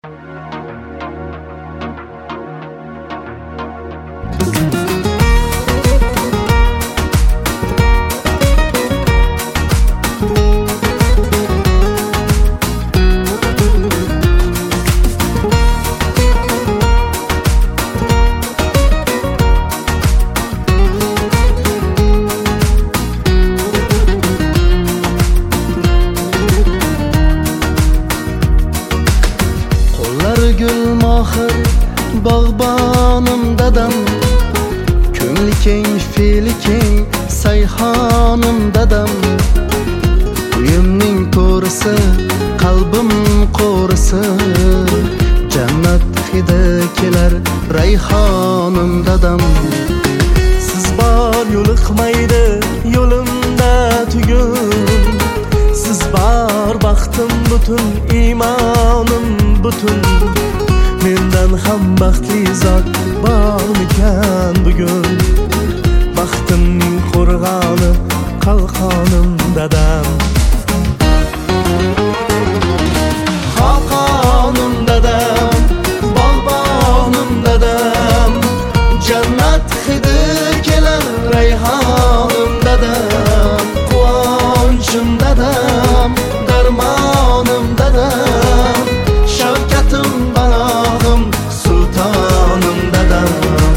Gül mahir bağbanım dadam, ko'ngli keng fe'li keng sayxonim dadam. Uyimning to'risi qalbim qo'risi, jannat hidi kelar rayhonim dadam. Siz bor yo'liqmaydi yo'limda tugun, siz bor baxtim butun, imonim butun. Mendan ham baxtli zot bormikan bugun? Baxtimning qo'rg'oni qalqonim dadam. Xoqonim dadam, bog'bonim dadam, jannat hidi kelar rayhonim dadam. Quvonchim dadam, darmonim dadam, shavkatim panohim sultonim dadam.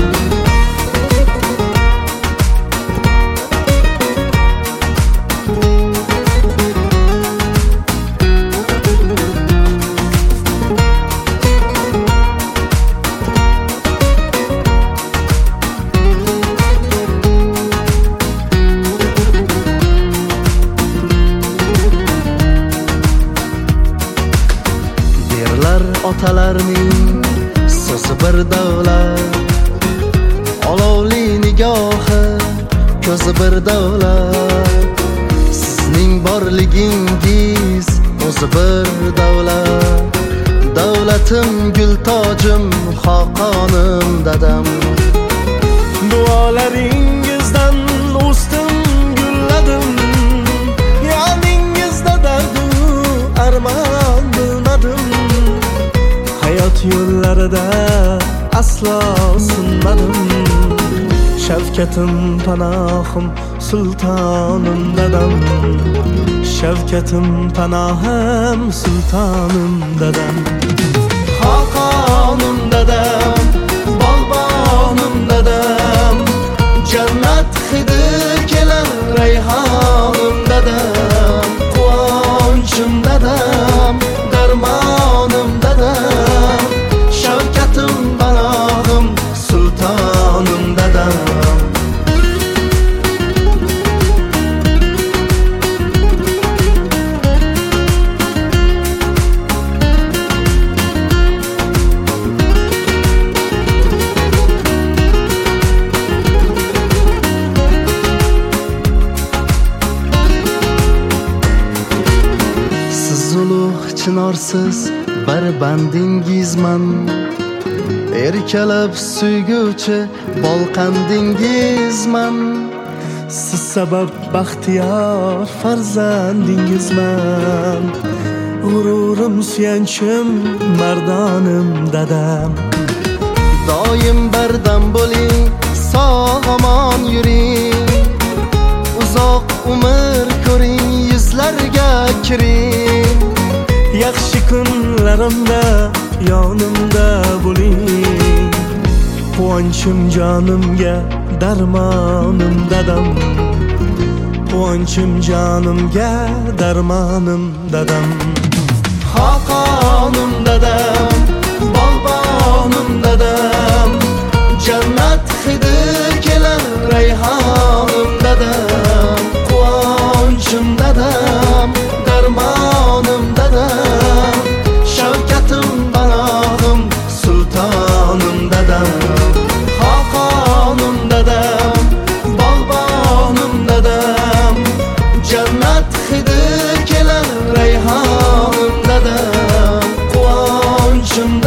Otalarning so'zi bir davlat, olovli nigohi ko'zi bir davlat. Sizning borligingiz o'zi bir davlat. Davlatim gul tojim, xoqonim dadam. Duolaringizdan o'stim, gulladim. Yoningizda dardu armon bilmadim. Hayot yo'llarida aslo sinmadim. Shavkatim panohim sultonim dadam. Shavkatim panohim sultonim dadam. Xoqonim dadam, bog'bonim dadam, jannat hidi kelar rayhonim dadam. Quvonchim dadam, darmonim dadam, shavkatim panohim sultonim dadam. Siz ulug' chinorsiz bir bandingizman, erkalab suyguvchi bolqandingizman. Siz sabab baxtiyor farzandingizman. G'ururim, suyanchim, mardonim dadam. Doim bardam bo'ling, sog'-omon yuring, uzoq umr ko'ring, yuzlarga kiring. Yaxshi kunlarimda yonimda bo'ling. Quvonchim jonimga darmonim dadam. Quvonchim jonimga darmonim dadam. Xoqonim dadam, bog'bonim dadam, jannat hidi kelar rayhonim dadam. Quvonchim dadam, darmonim dadam, shavkatim panohim sultonim dadam. Xoqonim dadam, bog'bonim dadam, jannat hidi kelar rayhonim dadam. Quvonchim